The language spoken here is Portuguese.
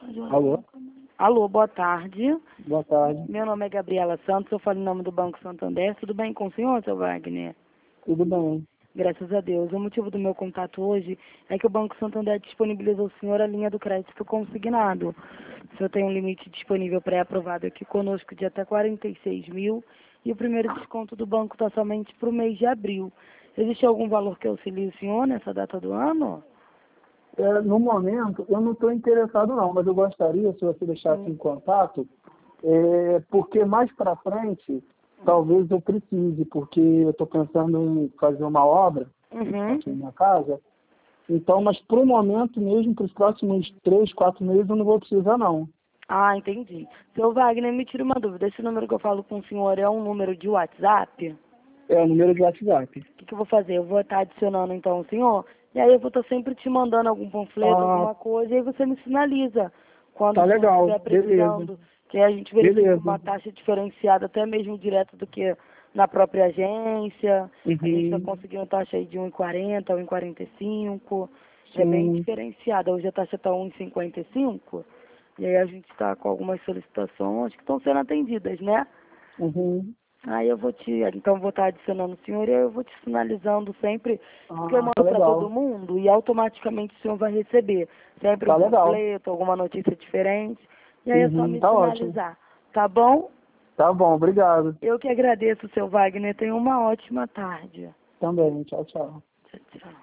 Alô? Alô, boa tarde. Boa tarde. Meu nome é Gabriela Santos, eu falo em nome do Banco Santander. Tudo bem com o senhor, seu Wagner? Tudo bem. Graças a Deus. O motivo do meu contato hoje é que o Banco Santander disponibilizou ao senhor a linha do crédito consignado. O senhor tem um limite disponível pré-aprovado aqui conosco de até 46 mil e o primeiro desconto do banco está somente para o mês de abril. Existe algum valor que auxilie o senhor nessa data do ano? No momento, eu não estou interessado não, mas eu gostaria, se você deixasse em contato, porque mais para frente, talvez eu precise, porque eu estou pensando em fazer uma obra aqui na minha casa. Então, mas para o momento mesmo, para os próximos 3, 4 meses, eu não vou precisar não. Ah, entendi. Seu Wagner, me tira uma dúvida. Esse número que eu falo com o senhor é um número de WhatsApp? É o número de WhatsApp. O que eu vou fazer? Eu vou estar adicionando então o senhor, e aí eu vou estar sempre te mandando algum panfleto, alguma coisa, e aí você me sinaliza quando Tá o senhor legal, estiver beleza. precisando, que aí a gente verifica Beleza. uma taxa diferenciada, até mesmo direto do que na própria agência. A gente vai conseguir uma taxa aí de 1,40, 1,45, é bem Sim. diferenciada. Hoje a taxa está 1,55, e aí a gente está com algumas solicitações que estão sendo atendidas, né? Aí eu vou vou estar adicionando o senhor e eu vou te sinalizando sempre, porque eu mando Tá para legal. todo mundo e automaticamente o senhor vai receber sempre Tá um legal. panfleto, alguma notícia diferente, e aí é só me Tá sinalizar, tá bom? Tá bom, obrigado. Eu que agradeço, seu Wagner, tenha uma ótima tarde. Também, tchau, tchau. Tchau, tchau.